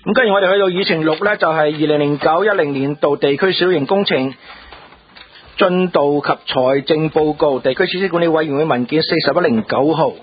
咁跟住我哋去到議程6呢，就係2009-10年度地區小型工程進度及財政報告，地區設施管理委員會文件4109號。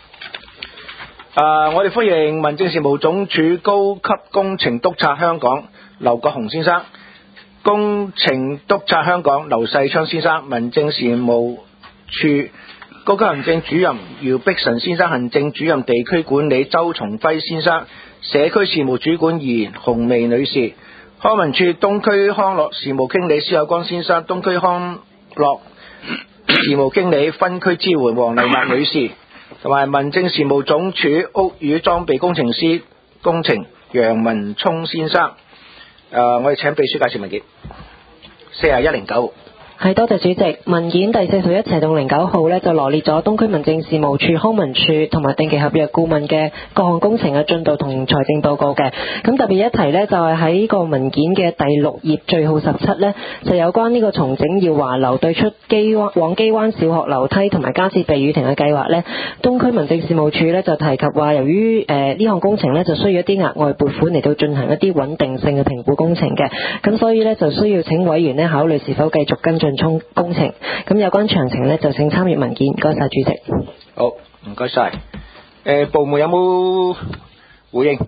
我哋歡迎民政事務總署高級工程督察香港劉國雄先生，工程督察香港劉世昌先生，民政事務處高級行政主任姚碧臣先生，行政主任地區管理周松輝先生，社區事務主管嚴紅薇女士，康文署東區康樂事務經理施有光先生，東區康樂事務經理分區支援黃麗娜女士，同埋民政事務總署屋宇裝備工程師工程楊文聰先生。我哋請秘書介紹文件4109。 係，多謝主席。文件第41/09號呢，就羅列咗東區民政事務處康文署同埋定期合約顧問嘅各項工程嘅進度同財政報告嘅。咁特別一提呢，就係喺個文件嘅第6頁序號17呢，就有關呢個重整耀華樓對出往基灣小學樓梯同埋加設避雨亭嘅計劃呢，東區民政事務處呢，就提及話，由於呢項工程呢，就需要一啲額外撥款嚟到進行一啲穩定性嘅評估工程嘅，咁所以呢，就需要請委員呢考慮是否繼續跟進工程。咁有關詳情呢，就請參閱文件。唔該晒主席。 好，唔該晒。部門有冇回應？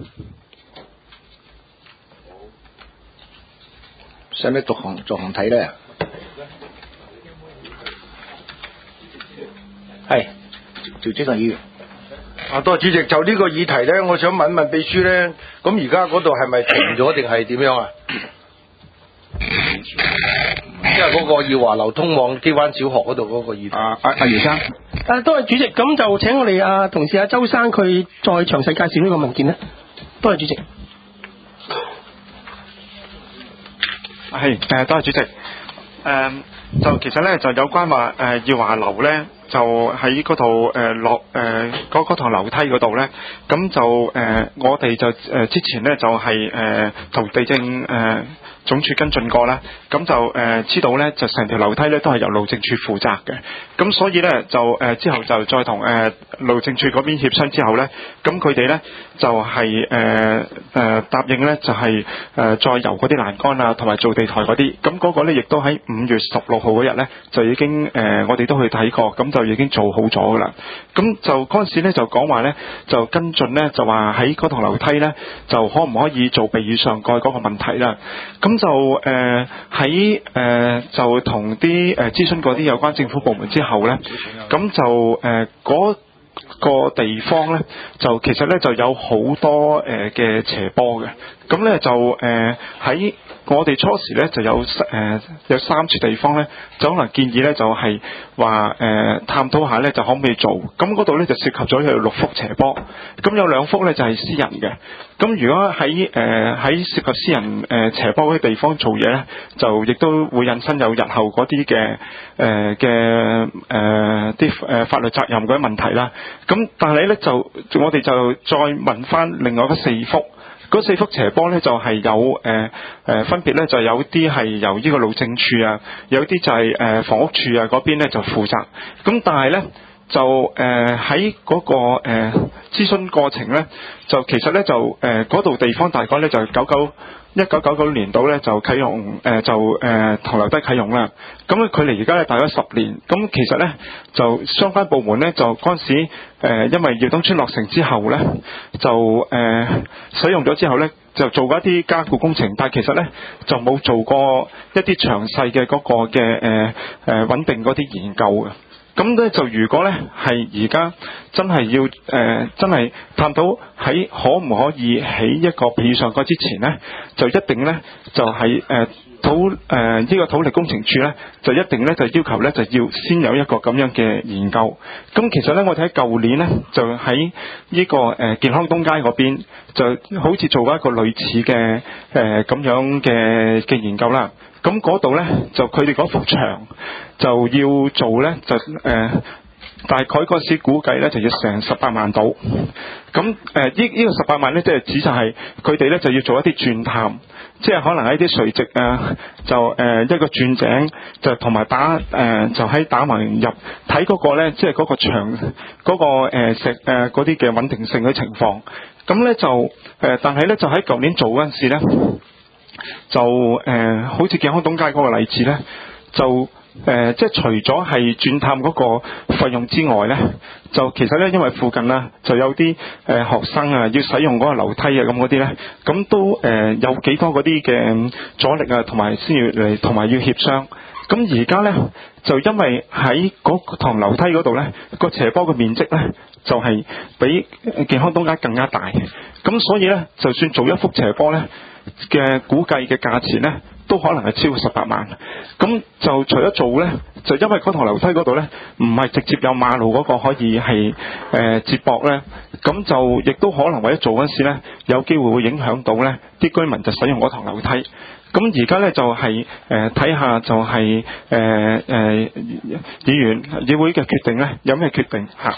使唔使逐行睇呢？係，趙志強議員。 多謝主席。就呢個議題呢，我想問秘書呢，咁而家嗰度係咪停咗定係點樣啊？即係嗰個耀華樓通往基灣小學嗰度嗰個議題。 姚生。多謝主席，咁就請我哋同事周生佢再詳細介紹呢個文件啦。多謝主席。 係，多謝主席。就其實咧就有關話耀華樓咧，就喺嗰度落嗰堂樓梯嗰度咧，咁就我哋就之前咧就係同地政總署跟進過啦，咁就知道咧就成條樓梯咧都係由路政署負責嘅，咁所以咧就之後就再同路政署嗰邊協商之後咧，咁佢哋咧就係答應咧就係再由嗰啲欄杆啊同埋做地台嗰啲，咁嗰個咧亦都喺5月16號嗰日咧就已經我哋都去睇過，咁就已經做好咗噶啦。咁就嗰陣時咧就講話咧就跟進咧就話喺嗰堂樓梯咧就可唔可以做避雨上蓋嗰個問題啦。咁就喺就同啲諮詢過啲有關政府部門之後咧，咁就嗰個地方咧就其實咧就有好多嘅斜坡嘅，咁咧就喺我哋初時咧就有3處地方咧，就可能建議咧就係話探討下咧就可唔可以做，咁嗰度咧就涉及咗有6幅斜坡，咁有2幅咧就係私人嘅，咁如果喺涉及私人斜坡嗰啲地方做嘢咧，就亦都會引申有日後嗰啲嘅啲法律責任嗰啲問題啦。咁但係咧就我哋就再問翻另外嗰4幅。嗰4幅斜坡咧就係有分別咧就有啲係由呢個路政署啊，有啲就係房屋署啊嗰邊咧就負責。咁但係咧就喺嗰個諮詢過程咧，就其實咧就嗰度地方大概咧就1999年度咧就啟用唐樓梯啟用啦。咁咧距離而家咧大概10年。咁其實咧就相關部門咧就嗰陣時因為耀東村落成之後咧就使用咗之後咧就做過一啲加固工程，但係其實咧就冇做過一啲詳細嘅嗰個嘅穩定嗰啲研究嘅。咁咧就如果咧係而家真係要真係探討喺可唔可以起一個避雨上蓋之前咧，就一定咧就係呢個土力工程處咧就一定咧就要求咧就要先有一個咁樣嘅研究。咁其實咧我哋喺舊年咧就喺呢個健康東街嗰邊就好似做過一個類似嘅咁樣嘅研究啦。咁嗰度咧就佢哋嗰幅牆就要做咧就大概嗰時估計咧就要成18萬到。咁呢個18萬咧即係指就係佢哋咧就要做一啲鑽探，即係可能喺啲垂直就一個鑽井就同埋打就喺打橫入睇嗰個咧，即係嗰個牆嗰個石嗰啲嘅穩定性嘅情況。 咁咧就但係咧就喺舊年做嗰陣時咧，就好似健康東街嗰個例子咧，就即係除咗係轉探嗰個費用之外咧，就其實咧因為附近啦就有啲學生啊要使用嗰個樓梯啊咁嗰啲咧，咁都有幾多嗰啲嘅阻力啊，同埋先要嚟同埋要協商。咁而家咧就因為喺嗰堂樓梯嗰度咧個斜坡嘅面積咧就係比健康東街更加大，咁所以咧就算做一幅斜坡咧嘅估計嘅價錢咧都可能係超過18萬。咁就除咗做咧，就因為嗰堂樓梯嗰度咧唔係直接有馬路嗰個可以係接駁咧，咁就亦都可能為咗做嗰陣時咧有機會會影響到咧啲居民就使用嗰堂樓梯。咁而家咧就係睇下就係議員議會嘅決定咧，有咩決定嚇？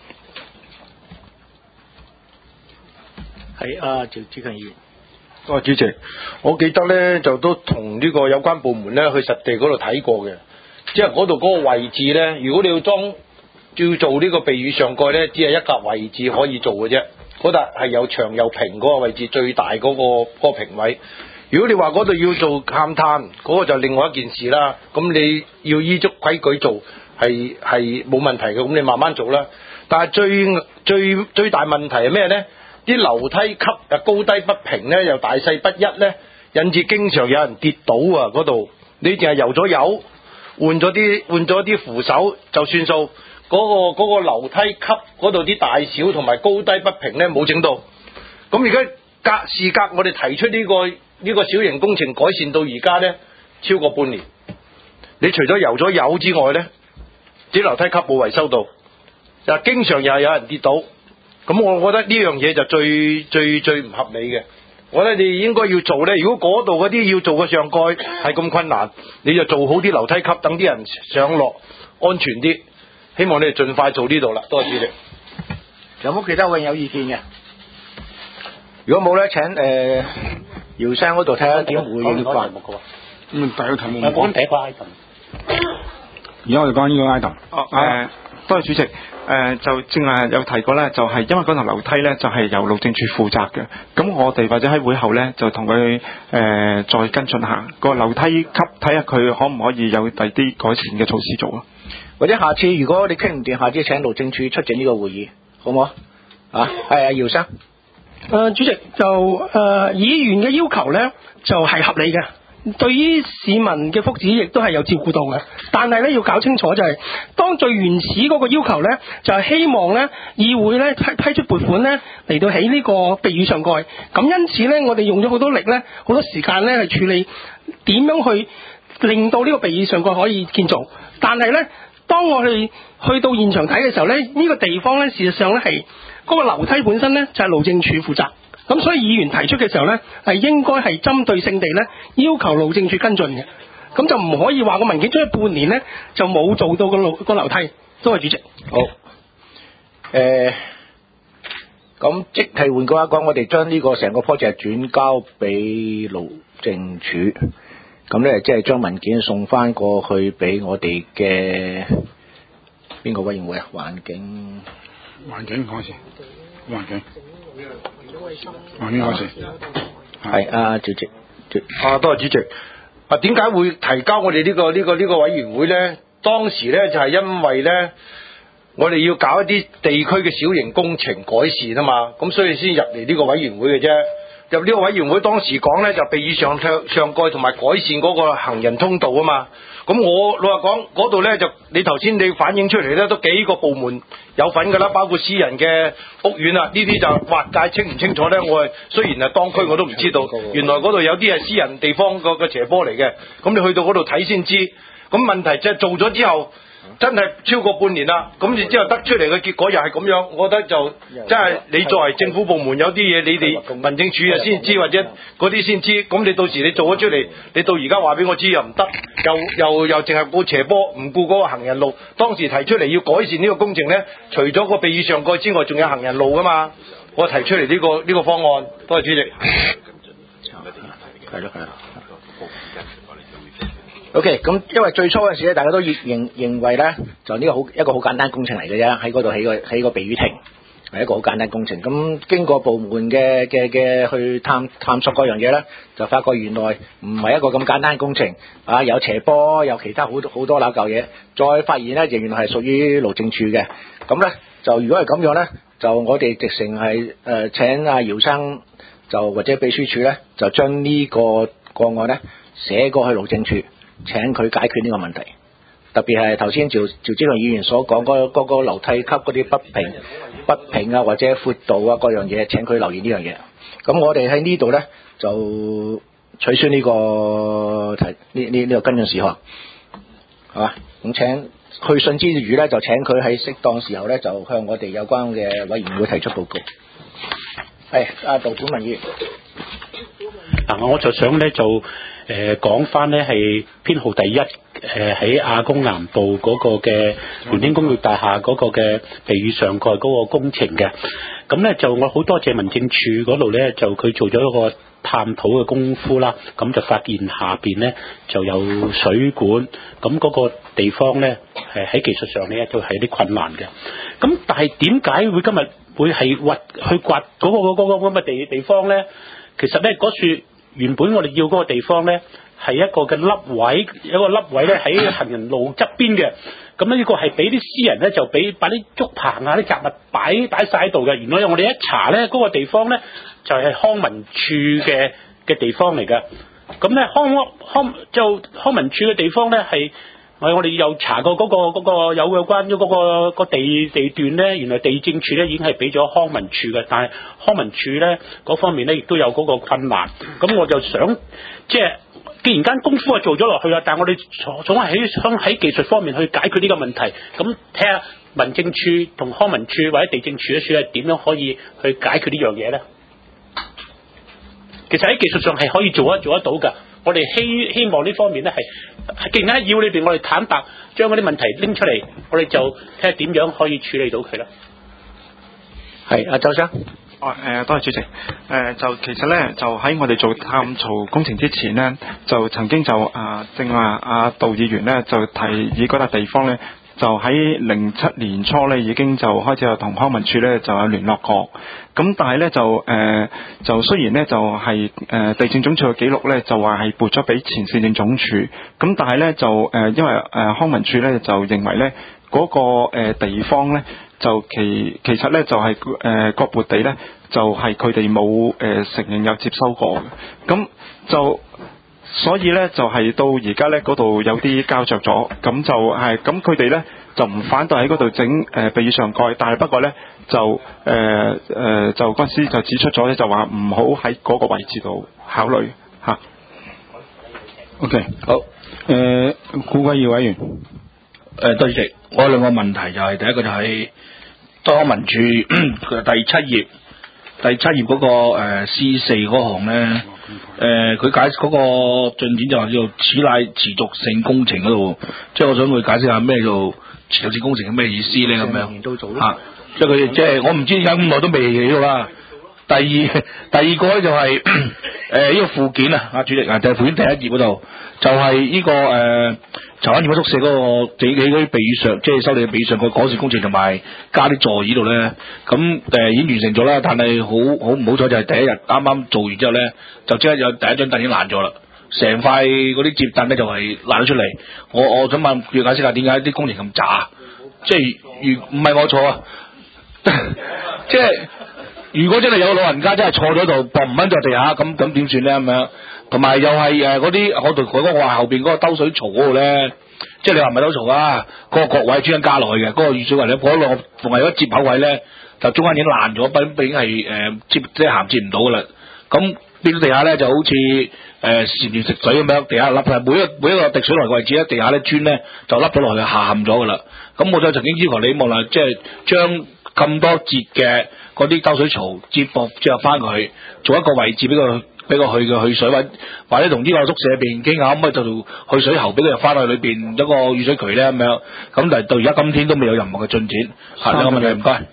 係趙志強議員。 主席，我記得咧就都同呢個有關部門咧去實地嗰度睇過嘅，即係嗰度嗰個位置咧，如果你要做呢個避雨上蓋咧，只係一格位置可以做嘅啫，嗰笪係又長又平嗰個位置最大嗰個平位。如果你話嗰度要做勘探，嗰個就另外一件事啦。咁你要依足規矩做，係冇問題嘅。咁你慢慢做啦。但係最大問題係咩呢？啲樓梯級高低不平呢，又大細不一呢，引致經常有人跌倒啊！嗰度你淨係油咗油，換咗啲扶手就算數。嗰個樓梯級嗰度啲大小同埋高低不平呢，冇整到。咁而家事隔我哋提出呢個小型工程改善到而家呢，超過半年。你除咗油咗油之外呢，啲樓梯級冇維修到，就經常又有人跌倒。咁我覺得呢樣嘢就最唔合理嘅。我覺得你應該要做呢，如果嗰度嗰啲要做嘅上蓋係咁困難，你就做好啲樓梯級，等啲人上落安全啲。希望你哋盡快做呢度啦。多謝主席。 有冇其他位有意見嘅？如果冇呢，請姚生嗰度睇下點回應法。 第一個題目我講第一個 item。 而家我哋講呢個 item。 多謝主席。就正話有提過咧，就係因為嗰層樓梯咧就係由路政署負責嘅，咁我哋或者喺會後咧就同佢再跟進下個樓梯級，睇下佢可唔可以有第啲改善嘅措施做啊？ 或者下次如果你傾唔掂，下次請路政署出席呢個會議，好唔好啊？係姚生。 主席就議員嘅要求咧就係合理嘅。對於市民嘅福祉亦都係有照顧到嘅，但係咧要搞清楚就係，當最原始嗰個要求咧，就係希望咧議會咧批出撥款咧嚟到起呢個避雨上蓋。咁因此咧，我哋用咗好多力咧，好多時間咧去處理點樣去令到呢個避雨上蓋可以建造。但係咧，當我哋去到現場睇嘅時候咧，呢個地方咧事實上咧係嗰個樓梯本身咧就係路政署負責。咁所以議員提出嘅時候呢，係應該係針對性地呢要求路政署跟進嘅，咁就唔可以話個文件出咗半年呢，就冇做到個樓梯。多謝主席。 好。咁即係換句話講，我哋將呢個成個 project 轉交俾路政署，咁呢即係將文件送翻過去俾我哋嘅邊個委員會啊？環境嗰時，環境嗰時， 係主席。 多謝主席。點解會提交我哋呢個委員會呢？當時呢就係因為呢，我哋要搞一啲地區嘅小型工程改善啊嘛，咁所以先入嚟呢個委員會嘅啫。入呢個委員會當時講呢，就避雨上蓋同埋改善嗰個行人通道啊嘛。咁我老實講，嗰度呢，就你頭先你反映出嚟呢，都幾個部門有份㗎啦，包括私人嘅屋苑啊，呢啲就劃界清唔清楚呢？我雖然係當區我都唔知道，原來嗰度有啲係私人地方個斜坡嚟嘅。咁你去到嗰度睇先知。咁問題即係做咗之後，真係超過半年啦。咁然之後得出嚟嘅結果又係咁樣，我覺得就真係你作為政府部門有啲嘢，你哋民政處啊先知，或者嗰啲先知。咁你到時你做咗出嚟，你到而家話俾我知又唔得，又淨係顧斜坡，唔顧嗰個行人路。當時提出嚟要改善呢個工程呢，除咗個避雨上蓋之外，仲有行人路噶嘛。我提出嚟呢個方案，多謝主席。 係咯。OK， 咁因為最初嗰陣時咧，大家都認為咧，就呢個一個好簡單工程嚟嘅啫，喺嗰度起個避雨亭係一個好簡單工程。咁經過部門嘅去探索嗰樣嘢咧，就發覺原來唔係一個咁簡單工程啊，有斜坡，有其他好多嗱嚿嘢。再發現咧，原來係屬於路政處嘅。咁咧就如果係咁樣咧，就我哋直情係請阿姚生就或者秘書處咧，就將呢個個案咧寫過去路政處，請佢解決呢個問題。特別係頭先趙子龍議員所講嗰個樓梯級嗰啲不平啊，或者闊度啊各樣嘢，請佢留意呢樣嘢。咁我哋喺呢度咧就取消呢個呢個跟進事項，係嘛？咁請去信之餘咧，就請佢喺適當時候咧，就向我哋有關嘅委員會提出報告。係阿杜本文議員。 嗱，我就想咧就講翻咧係編號第一喺亞公南道嗰個嘅聯興工業大廈嗰個嘅避雨上蓋嗰個工程嘅。咁咧就我好多謝民政處嗰度咧，就佢做咗一個探討嘅功夫啦。咁就發現下邊咧就有水管，咁嗰個地方咧喺技術上咧都係有啲困難嘅。咁但係點解會今日會係去掘嗰個咁嘅地方咧？其實咧嗰處原本我哋要嗰個地方咧係一個嘅凹位，有一個凹位咧喺行人路側邊嘅。咁呢個係俾啲私人咧就擺啲竹棚啊啲雜物擺晒喺度嘅。原來我哋一查咧嗰個地方咧就係康文署嘅地方嚟㗎。咁咧康文署嘅地方咧係我哋又查過嗰個有關咗嗰個地段咧，原來地政處咧已經係俾咗康文署嘅，但係康文署咧嗰方面咧亦都有嗰個困難。咁我就想即係既然間功夫係做咗落去啦，但係我哋總係想喺技術方面去解決呢個問題。咁睇下民政處同康文署或者地政處嘅處係點樣可以去解決呢樣嘢咧？其實喺技術上係可以做得到㗎。我哋希望呢方面咧係，既然喺議會裏邊，我哋坦白將嗰啲問題拎出嚟，我哋就睇下點樣可以處理到佢啦。 係阿周生。 多謝主席。就其實咧，就喺我哋做探槽工程之前呢，就曾經就正話阿杜議員咧就提議嗰笪地方咧，就喺07年初咧已經就開始有同康文署咧就有聯絡過。咁但係咧就雖然咧就係地政總署嘅記錄咧就話係撥咗俾前市政總署，咁但係咧就因為康文署咧就認為咧嗰個地方咧就其實咧就係個撥地咧就係佢哋冇承認有接收過嘅，咁就所以咧就係到而家咧嗰度有啲膠着咗，咁就係咁佢哋咧就唔反對喺嗰度整避雨上蓋，但係不過咧就嗰陣時就指出咗咧，就話唔好喺嗰個位置度考慮嚇。 OK， 好，顧貴耀委員， 多謝主席，我有兩個問題就係第一個就係康文署第七頁嗰個C4嗰行咧，佢解釋嗰個進展就話叫做此乃持續性工程嗰度，即係我想佢解釋下咩叫持續性工程係咩意思咧咁樣嚇，即係佢即係我唔知點解咁耐都未起到啦。第二個咧就係呢個附件啊，主席就係附件第一頁嗰度，就係呢個柴灣業宿舍嗰個自己嗰啲避雨上，即係修理嘅避雨上個改善工程同埋加啲座椅度咧，咁已經完成咗啦。但係好唔好彩就係第一日啱啱做完之後咧，就即刻有第一張凳已經爛咗啦，成塊嗰啲摺凳咧就係爛咗出嚟。我想問佢解釋下點解啲工程咁渣，即係唔係我錯啊，即係。如果真係有老人家真係坐咗度，搏唔穩在地下，咁點算咧咁樣？同埋又係嗰啲我同佢講話後邊嗰個兜水槽嗰度咧，即係你話唔係兜槽啊？嗰個角位專登加落去嘅，嗰個雨水位咧，嗰兩個逢係嗰接口位咧，就中間已經爛咗，已經係即係銜接唔到噶啦。咁變到地下咧就好似潛住食水咁樣，地下凹晒，每一個滴水落嘅位置咧，地下咧磚咧就凹咗落去下陷咗噶啦。咁我就曾經要求你望啦，即係將咁多節嘅嗰啲兜水槽接合翻佢，做一個位置俾佢去水位，或者同呢個宿舍入邊傾下，可唔可以就去水喉俾佢入翻去裏邊一個雨水渠咧咁樣。咁但係到而家今天都未有任何嘅進展。兩個問題唔該。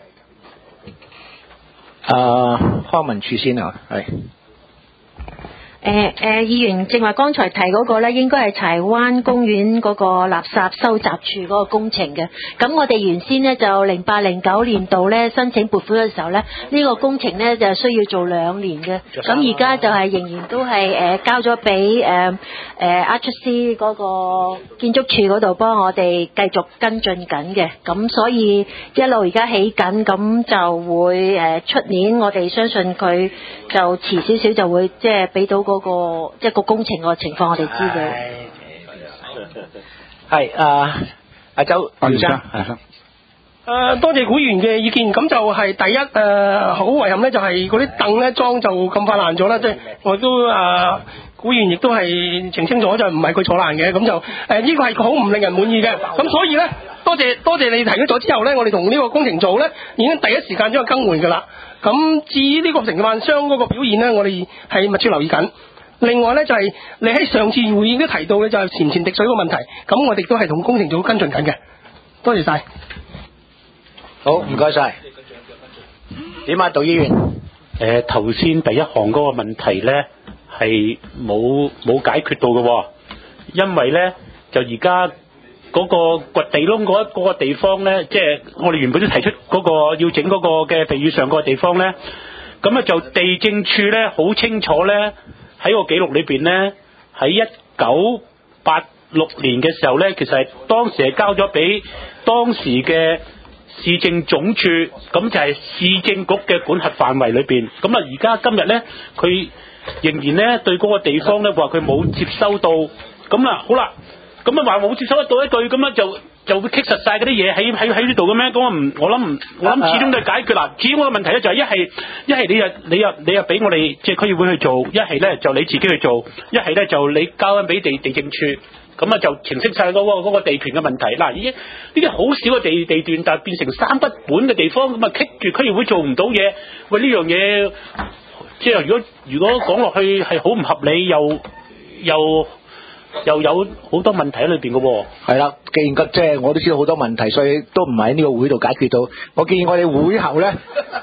康文署先啊，係議員正話剛才提嗰個咧，應該係柴灣公園嗰個垃圾收集處嗰個工程嘅。咁我哋原先呢，就08-09年度咧申請撥款嘅時候咧，呢個工程咧就需要做2年嘅。咁而家就係仍然都係交咗俾HC 嗰個建築署嗰度幫我哋繼續跟進緊嘅。咁所以一路而家起緊，咁就會出年我哋相信佢就遲少少就會即係俾到嗰個即係個工程個情況我哋知嘅。 係阿周姚生。 多謝古議員嘅意見，咁就係第一好遺憾咧，就係嗰啲凳咧裝就咁快爛咗啦，即係我都古議員亦都係澄清咗，就唔係佢坐爛嘅，咁就呢個係好唔令人滿意嘅，咁所以咧多謝你提出咗之後咧，我哋同呢個工程組咧已經第一時間將佢更換㗎啦。咁至於呢個承辦商嗰個表現咧，我哋係密切留意緊。另外咧就係你喺上次會議都提到嘅就係前滴水個問題，咁我哋都係同工程組跟進緊嘅。多謝晒。 好，唔該晒。點啊，杜議員？ 頭先第一項嗰個問題咧係冇解決到嘅喎，因為咧就而家嗰個掘地窿嗰個地方咧，即係我哋原本都提出嗰個要整嗰個嘅避雨上個地方咧，咁啊就地政處咧好清楚咧喺個記錄裏邊咧，喺1986年嘅時候咧，其實係當時係交咗俾當時嘅市政總署，咁就係市政局嘅管轄範圍裏邊。咁啊，而家今日咧，佢仍然咧對嗰個地方咧話佢冇接收到。咁啦，好啦，咁啊話冇接收得到一句，咁樣就會棘實晒嗰啲嘢喺呢度嘅咩？咁我諗始終都係解決啦。至於我嘅問題咧就係一係你又俾我哋即係區議會去做，一係咧就你自己去做，一係咧就你交翻俾地政處。咁啊就澄清晒嗰個地權嘅問題。嗱，已經呢啲好少嘅地段，但係變成3不本嘅地方，咁啊棘住區議會做唔到嘢。喂，呢樣嘢即係如果講落去係好唔合理，又有好多問題喺裏邊嘅喎。 係啦，既然即係我都知道好多問題，所以都唔係喺呢個會度解決到。我建議我哋會後咧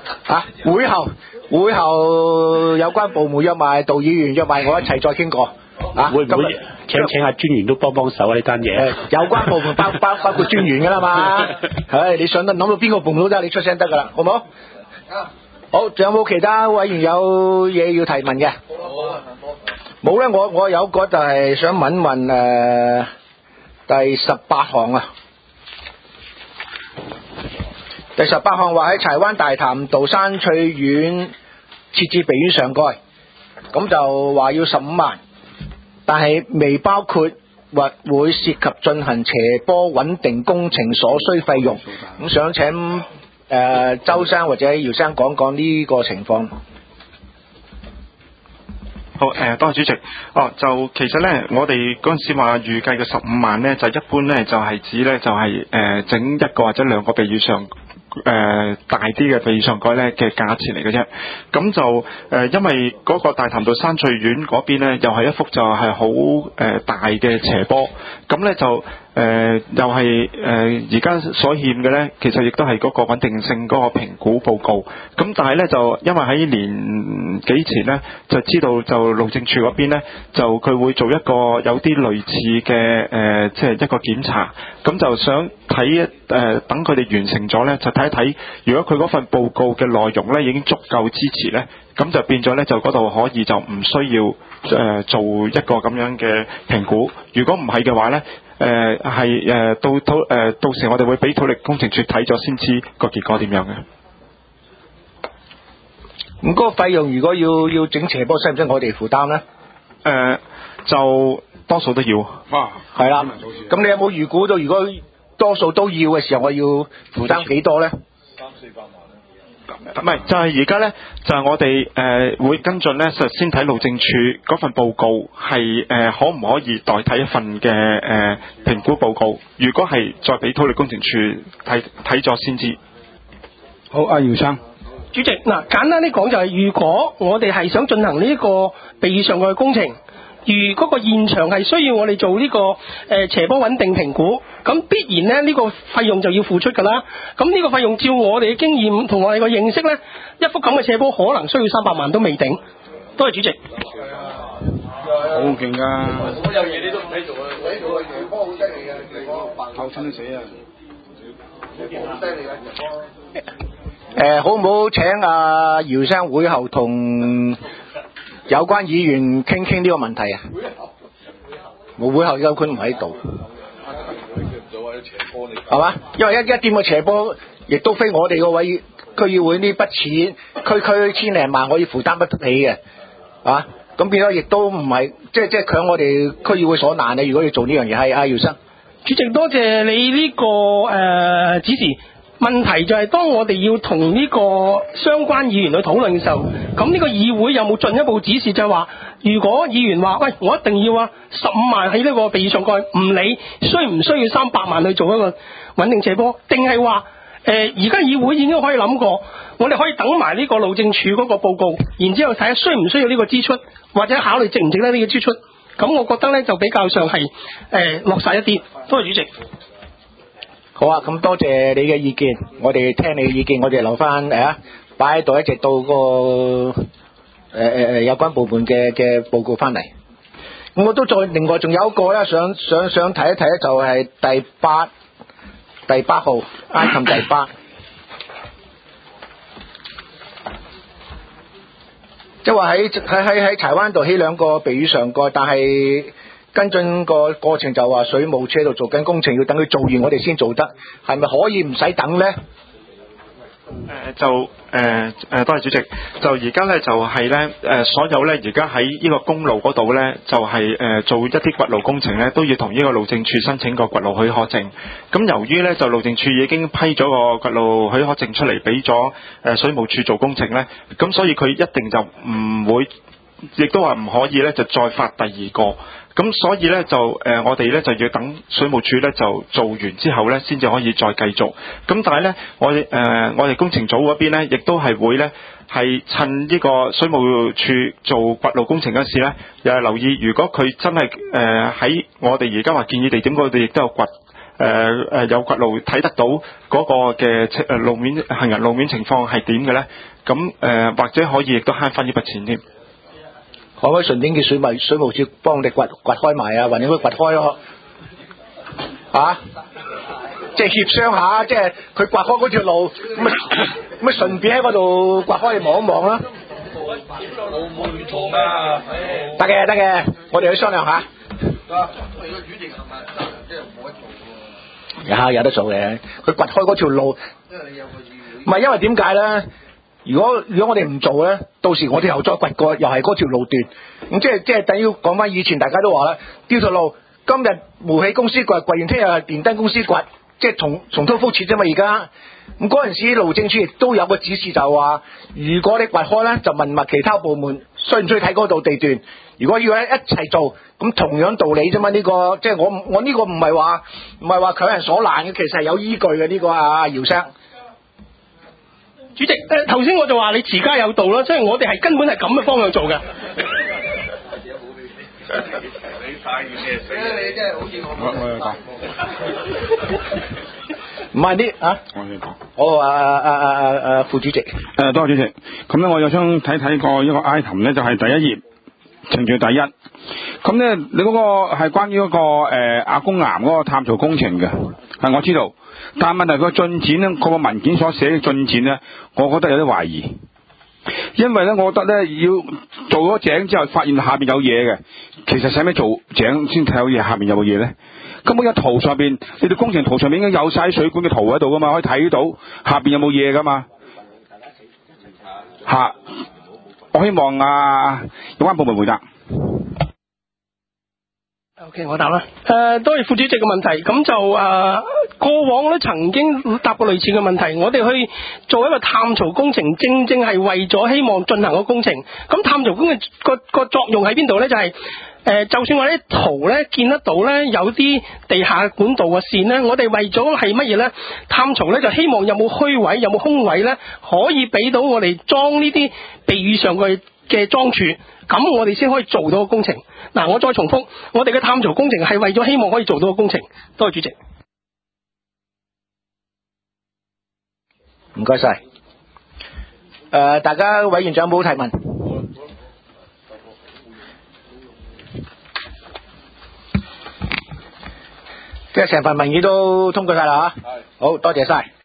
會後有關部門約埋杜議員約埋我一齊再傾過。 會唔會請下專員都幫手啊？呢單嘢有關部門包括專員噶啦嘛。你想諗到邊個部門都得，你出聲得噶啦，好唔好？好，仲有冇其他委員有嘢要提問嘅？冇咧，我有個就係想問第18項啊。第18項話喺柴灣大潭道山翠苑設置避雨上蓋，咁就話要15萬。但係未包括或會涉及進行斜坡穩定工程所需費用，咁想請周生或者姚生講講呢個情況。 好，多謝主席。就其實咧，我哋嗰陣時話預計嘅15萬咧，就一般咧就係指咧就係整一個或者兩個避雨上大啲嘅避雨上蓋咧嘅價錢嚟嘅啫。咁就因為嗰個大潭道山翠苑嗰邊咧，又係一幅就係好大嘅斜坡，咁咧就又係而家所欠嘅咧，其實亦都係嗰個穩定性嗰個評估報告。咁但係咧就因為喺年幾前咧就知道就路政署嗰邊咧就佢會做一個有啲類似嘅即係一個檢查，咁就想睇等佢哋完成咗咧，就睇一睇如果佢嗰份報告嘅內容咧已經足夠支持咧，咁就變咗咧就嗰度可以就唔需要做一個咁樣嘅評估。如果唔係嘅話咧，到時我哋會俾土力工程處睇咗先知個結果點樣嘅。 咁嗰個費用如果要整斜坡，使唔使我哋負擔咧？ 就多數都要。 係啦。咁你有冇預估到如果多數都要嘅時候，我要負擔幾多咧？300-400萬。 唔係，就係而家咧，就係我哋會跟進咧，實先睇路政署嗰份報告係可唔可以代替一份嘅評估報告？如果係再俾土力工程處睇咗先知。 好，阿姚生。 主席，簡單啲講就係，如果我哋係想進行呢個避雨上蓋嘅工程，如嗰個現場係需要我哋做呢個斜坡穩定評估，咁必然咧呢個費用就要付出㗎啦。咁呢個費用照我哋嘅經驗同我哋嘅認識咧，一幅咁嘅斜坡可能需要300萬都未頂。多謝主席。 好勁㗎！ 所有嘢你都唔使做啊！ 呢度嘅斜坡好犀利嘅，斜坡後親都死啊！ 好犀利嘅斜坡。好唔好請阿姚生會後同有關議員傾呢個問題啊？冇會後，有佢唔喺度，係嘛？因為一掂個斜坡，亦都非我哋個位區議會呢筆錢，區千零萬可以負擔得起嘅，啊？咁變咗亦都唔係即係強我哋區議會所難嘅。如果要做呢樣嘢，係阿姚生。 主席，多謝你呢個指示。問題就係當我哋要同呢個相關議員去討論嘅時候，咁呢個議會有冇進一步指示，就係話，如果議員話喂，我一定要啊15萬喺呢個避雨上蓋，唔理需唔需要300萬去做一個穩定斜坡，定係話而家議會已經可以諗過，我哋可以等埋呢個路政署嗰個報告，然之後睇下需唔需要呢個支出，或者考慮值唔值得呢個支出。咁我覺得呢就比較上係落實一啲。多謝主席。 好啊，咁多謝你嘅意見，我哋聽你嘅意見，我哋留翻擺喺度，一直到個有關部門嘅報告翻嚟。咁我都再另外仲有一個咧，想睇一睇咧，就係第八號 item 第8，即係話喺柴灣度起2個避雨上蓋，但係跟進個過程就話水務署喺度做緊工程，要等佢做完我哋先做得，係咪可以唔使等呢？ 多謝主席。就而家咧就係咧所有咧而家喺呢個公路嗰度咧就係做一啲掘路工程咧都要同呢個路政署申請個掘路許可證。咁由於咧就路政署已經批咗個掘路許可證出嚟俾咗水務署做工程咧，咁所以佢一定就唔會，亦都話唔可以咧就再發第二個。咁所以咧就我哋咧就要等水務署咧就做完之後咧先至可以再繼續。咁但係咧我哋工程組嗰邊咧亦都係會咧係趁呢個水務署做掘路工程嗰時咧，又係留意如果佢真係喺我哋而家話建議地點嗰度亦都有有掘路睇得到嗰個嘅路面行人路面情況係點嘅咧，咁或者可以亦都慳翻呢筆錢添。 可唔可以順便叫水務署幫你掘開埋啊？或者佢掘開咯，即係協商下，即係佢掘開嗰條路，咁順便喺嗰度掘開望一望啦。 冇亂錯㗎， 得嘅，我哋去商量下。有得做嘅，佢掘開嗰條路，唔係因為點解咧？如果我哋唔做咧，到時我哋又再掘過，又係嗰條路段，咁即係等於講翻以前大家都話啦，呢條路今日煤氣公司掘完，聽日係電燈公司掘，即係重蹈覆轍啫嘛。而家咁嗰陣時路政署亦都有個指示，就話如果你掘開咧，就問埋其他部門需唔需要睇嗰度地段，如果要一齊做，咁同樣道理啫嘛。呢個即係我呢個唔係話強人所難嘅，其實係有依據嘅呢個姚生。 主席，頭先我就話你持家有道啦，即係我哋係根本係咁嘅方向做嘅。 你太遠嘅死啦！你真係好似我唔係啲我要講。 我話副主席。 多謝主席。咁咧，我又想睇過一個 item 咧，就係第1頁程序第1。咁咧，你嗰個係關於嗰個亞公岩嗰個探曹工程嘅，係我知道。但係問題個進展咧，個文件所寫嘅進展咧，我覺得有啲懷疑。因為咧，我覺得咧要做咗井之後，發現下邊有嘢嘅，其實使咩做井先睇到嘢下邊有冇嘢咧？根本嘅圖上邊，你哋工程圖上面已經有晒水管嘅圖喺度噶嘛，可以睇到下邊有冇嘢噶嘛。我希望有關部門回答。 OK， 我答啦。多謝副主席嘅問題。咁就過往咧曾經答過類似嘅問題。我哋去做一個探曹工程，正係為咗希望進行個工程。咁探曹工程個作用喺邊度咧？就係就算我啲圖咧見得到咧有啲地下管道嘅線咧，我哋為咗係乜嘢咧？探曹咧就希望有冇虛位，有冇空位咧，可以俾到我哋裝呢啲避雨上嘅樁柱。咁我哋先可以做到個工程。嗱，我再重複，我哋嘅探曹工程係為咗希望可以做到個工程。多謝主席。 唔該晒。大家委員長冇提問。 即係成份文件都通過晒啦嚇。好多謝晒。